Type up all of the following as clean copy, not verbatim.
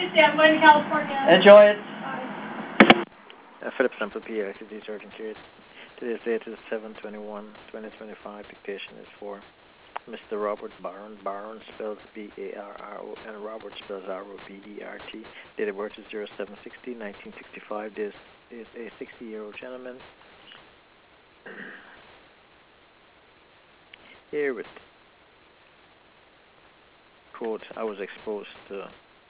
I'm going to California. Enjoy it. Philip Sample P. LTD Surgeon Curious. Today's date is 7/21/2025. Dictation is for Mr. Robert Barron. Barron spells B-A-R-R-O, and Robert spells R-O-B-E-R-T. Date of birth is 07/16/1965. This is a 60-year-old gentleman. Here with quote, I was exposed to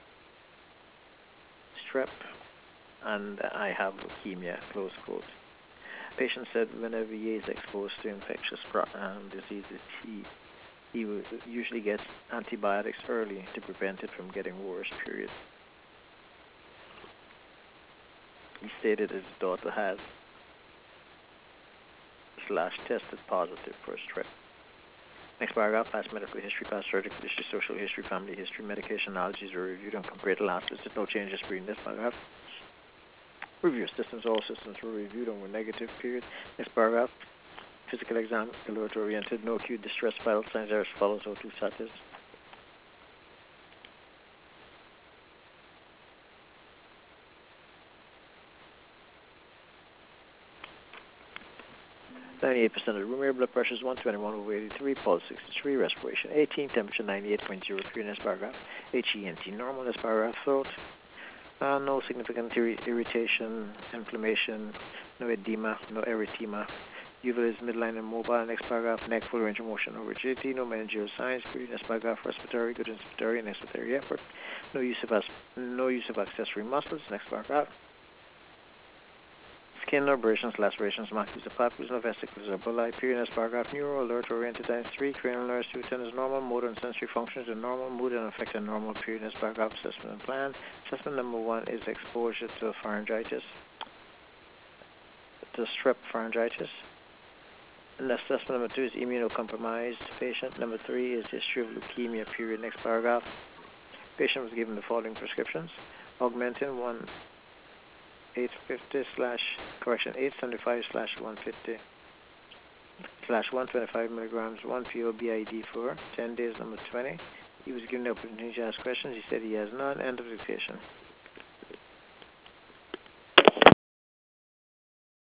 strep and I have leukemia, close quote. Patient said whenever he is exposed to infectious diseases, he usually gets antibiotics early to prevent it from getting worse, period. He stated his daughter has /tested positive for strep. Next paragraph, past medical history, past surgical history, social history, family history, medication allergies were reviewed and compared to last visit. No changes in this paragraph. Review systems, all systems were reviewed and were negative, period. Next paragraph, physical exam, alert oriented, no acute distress, vital signs are as follows, O2 status. %98 of the room air, blood pressure is 121/83, pulse 63, respiration 18, temperature 98.0, next paragraph. HENT normal, next paragraph. Throat, no significant irritation, inflammation, no edema, no erythema. Uval is midline and mobile. Next paragraph. Neck, full range of motion, no rigidity, no managerial signs. Next paragraph. Respiratory, good inspiratory and expiratory effort. No use of accessory muscles. Next paragraph. Skin, no abrasions, lacerations, macules, or papules, no vesicles or bulli. Next paragraph. Neuro, alert, oriented, times 3. Cranial nerves, 210 is normal. Motor and sensory functions are normal. Mood and affect are normal. Next paragraph. Assessment and plan. Assessment number 1 is exposure to pharyngitis, to strep pharyngitis. And assessment number 2 is immunocompromised patient. Number 3 is history of leukemia, period. Next paragraph. Patient was given the following prescriptions. Augmentin 875/150/125 milligrams, 1 PO BID for 10 days. Number 20. He was given the opportunity to ask questions. He said he has none. End of dictation.